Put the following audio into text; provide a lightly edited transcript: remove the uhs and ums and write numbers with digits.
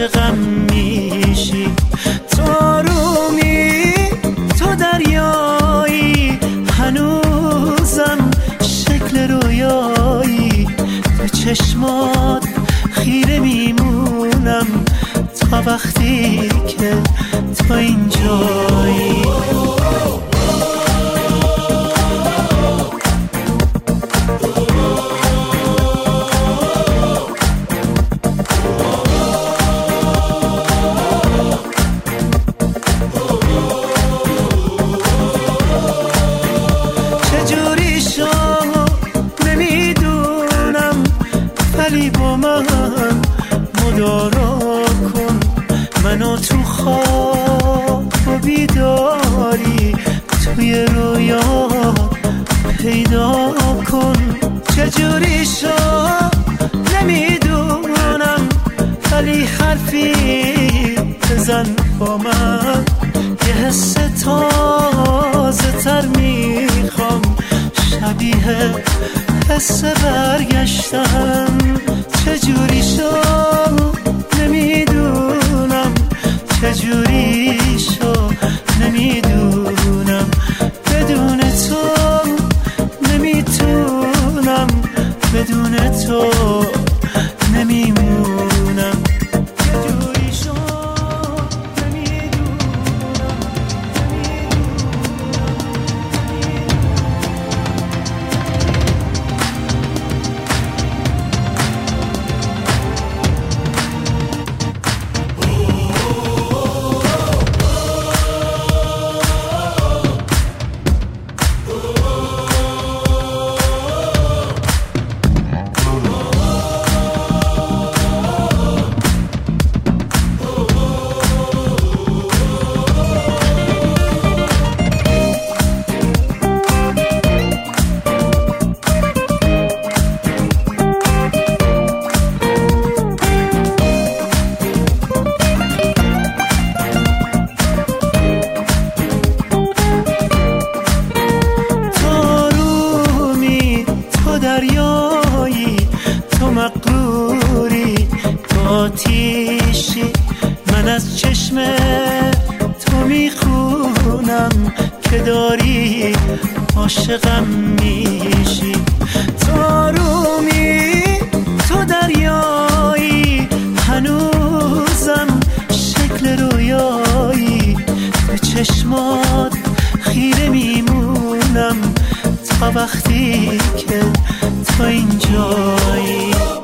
عاشقم میشی. تو رومی، تو دریایی، هنوزم شکل رویایی. تو چشمات خیره میمونم تا وقتی که تو اینجایی. چجوری شد نمیدونم، ولی با من مدارا کن. منو تو خواب و بیداری، توی رویا پیدا کن. چجوری شد نمیدونم، ولی حرفی بزن با من. یه حس تازه تر میخوام، شبیه حس برگشتن. چجوری شد نمیدونم، چجوری شد نمیدونم. بدون تو نمیتونم، بدون تو نمیمونم. چجوری شد نمیدونم. دریایی، تو مغروری، تو آتیشی. من از چشم تو میخونم که داری عاشقم میشی. تو رومی، تو دریایی، هنوزم شکل رویایی. به چشمات خیره میمونم تا وقتی که تو اینجایی.